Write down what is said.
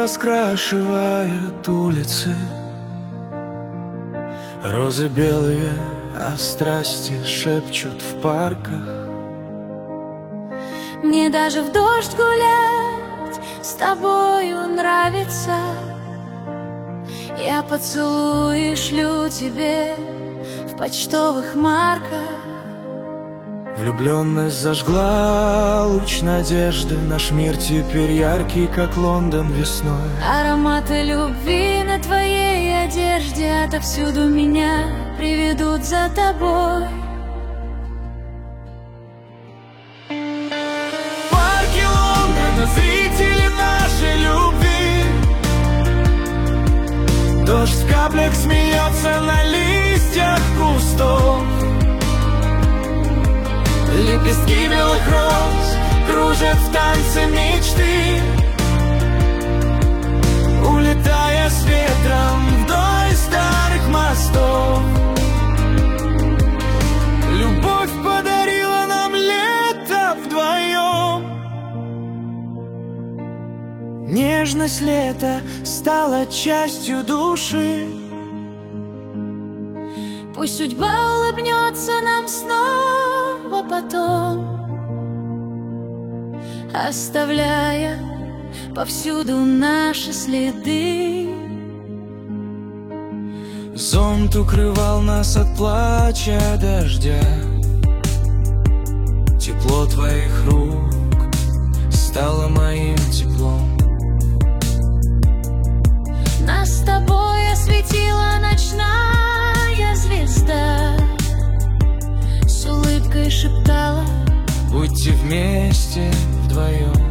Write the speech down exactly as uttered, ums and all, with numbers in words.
раскрашивает улицы. Розы белые, а страсти шепчут в парках. Мне даже в дождь гулять с тобою нравится. Я поцелуи шлю тебе в почтовых марках. Влюбленность зажгла луч надежды. Наш мир теперь яркий, как Лондон весной. Ароматы любви на твоей одежде отовсюду меня приведут за тобой. Парки Лондона, зрители нашей любви. Дождь в каплях смеется на листьях кустов. Лепестки белых роз кружат в танце мечты, улетая с ветром вдоль старых мостов. Любовь подарила нам лето вдвоем. Нежность лета стала частью души. Пусть судьба улыбнется нам снова потом, оставляя повсюду наши следы. Зонт укрывал нас от плача дождя. Тепло твоих рук стало моим теплом. Нас с тобой осветила ночная звезда, с улыбкой шептала: будьте вместе вдвоем.